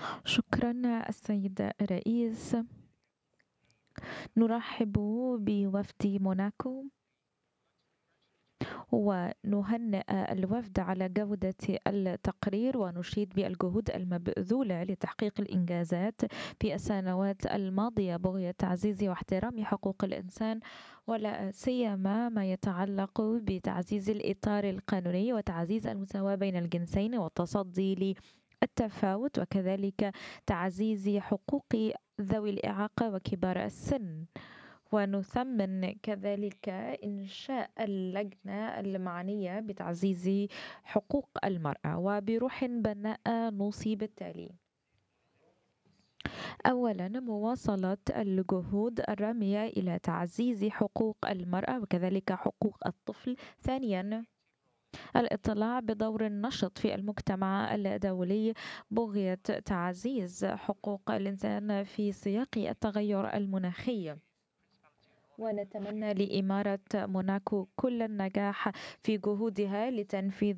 شكرا السيد الرئيس. نرحب بوفد موناكو ونهنئ الوفد على جودة التقرير، ونشيد بالجهود المبذولة لتحقيق الإنجازات في السنوات الماضية بغية تعزيز واحترام حقوق الإنسان، ولا سيما ما يتعلق بتعزيز الإطار القانوني وتعزيز المساواة بين الجنسين والتصدي للتفاوت، وكذلك تعزيز حقوق ذوي الإعاقة وكبار السن. ونثمن كذلك إنشاء اللجنة المعنية بتعزيز حقوق المرأة، وبروح بناءة نوصي بالتالي: أولا، مواصلة الجهود الرامية إلى تعزيز حقوق المرأة وكذلك حقوق الطفل. ثانيا، الاطلاع بدور نشط في المجتمع الدولي بغية تعزيز حقوق الإنسان في سياق التغير المناخي. ونتمنى لإمارة موناكو كل النجاح في جهودها لتنفيذ